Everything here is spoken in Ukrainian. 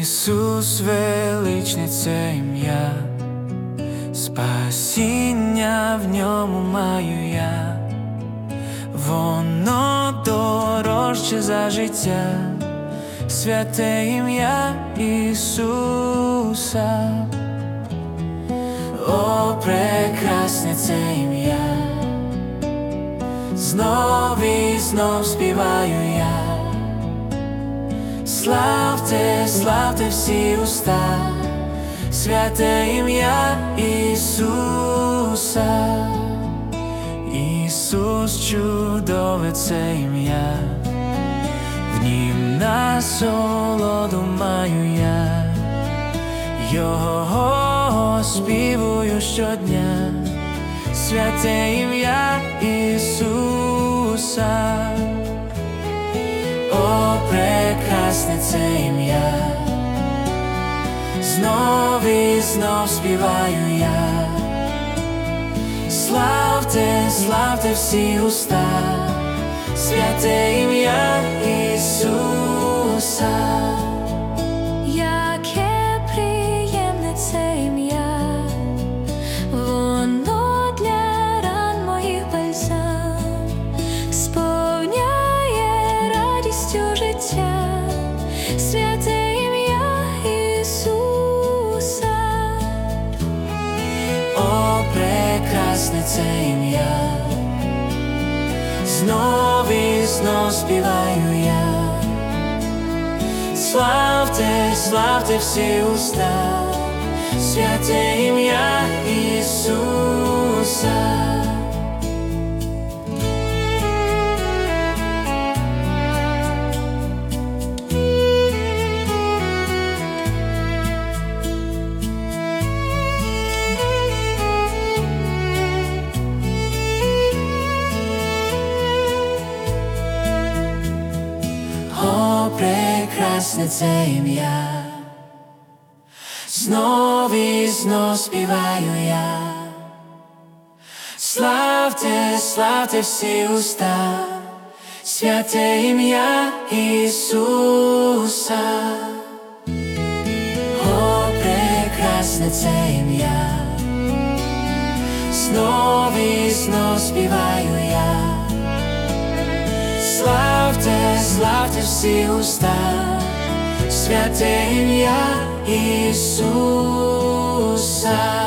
Ісус величне це ім'я, спасіння в ньому маю я, воно дорожче за життя, святе ім'я Ісуса. О, прекрасне це ім'я, знов і знов співаю я. Славте, славте всі уста, святе ім'я Ісуса. Ісус чудове це ім'я, в нім насолоду маю я, Його співую щодня, святе ім'я Ісуса. О, прекрасне це ім'я, знов і знов співаю я. Славте, славте всі уста, святе ім'я Ісуса. Яке приємне це ім'я, воно для ран моїх бальзам, сповняє радістю життя, святе ім'я Ісуса. О, прекрасне це ім'я, знов і знов співаю я. Славте, славте всі уста, святе ім'я Ісуса. О, прекрасне це ім'я, знов і знов співаю я. Славте, славте всі уста, святе ім'я Ісуса. О, прекрасне це ім'я, знов і знов співаю я. Славте, славте всі уста, святе ім'я Ісуса.